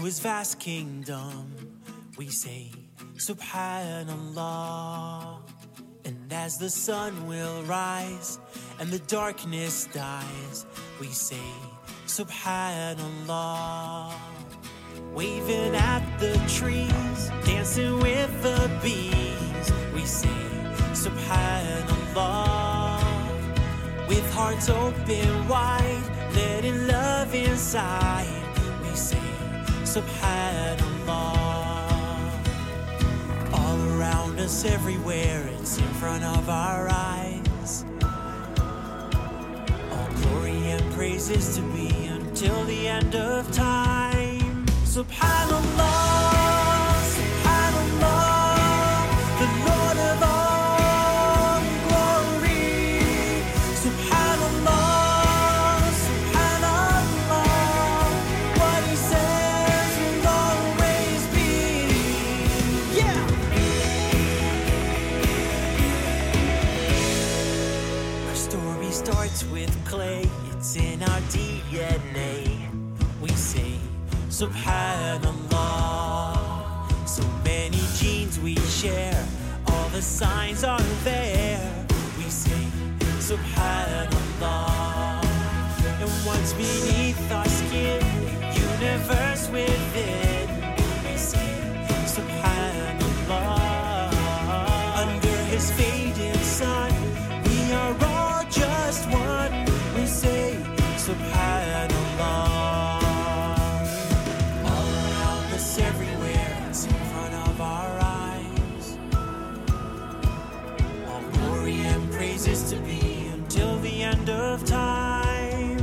his vast kingdom, we say, Subhanallah. And as the sun will rise and the darkness dies, we say, Subhanallah. Waving at the trees, dancing with the bees, we say, Subhanallah. With hearts open wide, letting love inside, we say, Subhanallah. All around us, everywhere, it's in front of our eyes. All glory and praises to be until the end of time. Subhanallah, Subhanallah, the Lord of all glory. Subhanallah, Subhanallah, what he says will always be. Yeah! Our story starts with clay, it's in our DNA. We say, Subhanallah. So many genes we share, all the signs are there. We say, Subhanallah. And what's beneath our skin, universe within, we say, Subhanallah. Under his fading sun, we are all just one. We say, Subhanallah. Everywhere, it's in front of our eyes. All glory and praises to be until the end of time.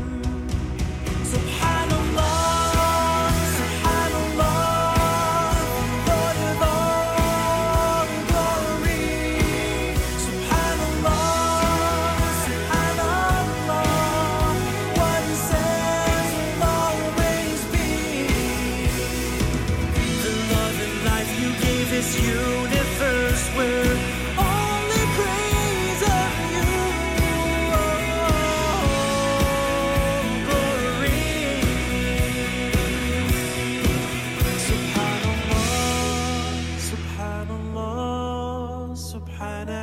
Subhanallah, Subhanallah, Lord of all glory. Subhanallah, Subhanallah, what he says will always be. This universe where only praise of you, glory. Subhanallah, Subhanallah, Subhanallah.